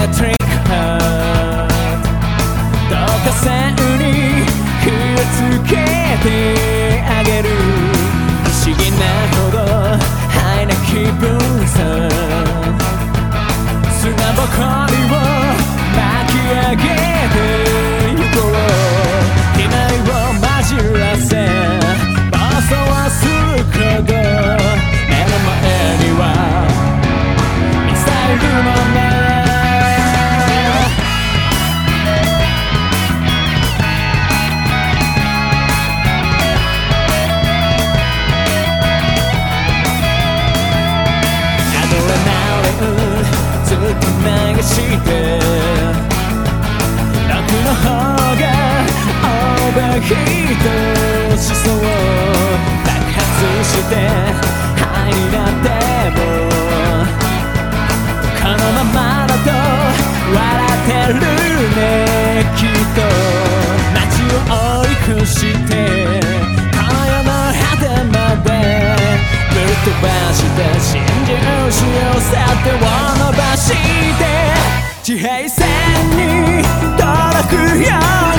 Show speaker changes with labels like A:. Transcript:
A: Electric Heart 導火線に火をつけてあげる不思議なほどハイな気分さ砂ぼこりを巻き上げてゆこう機内を混じらせ暴走はするほど目の前にはミサイルのねずっと流して楽の方がオーバーヒートしそう爆発してハイになってもこのままだと笑ってるねきっと街を追い越してこの世の果てまでぶっ飛ばして真珠しようさ手を伸ばして地平線に届くよ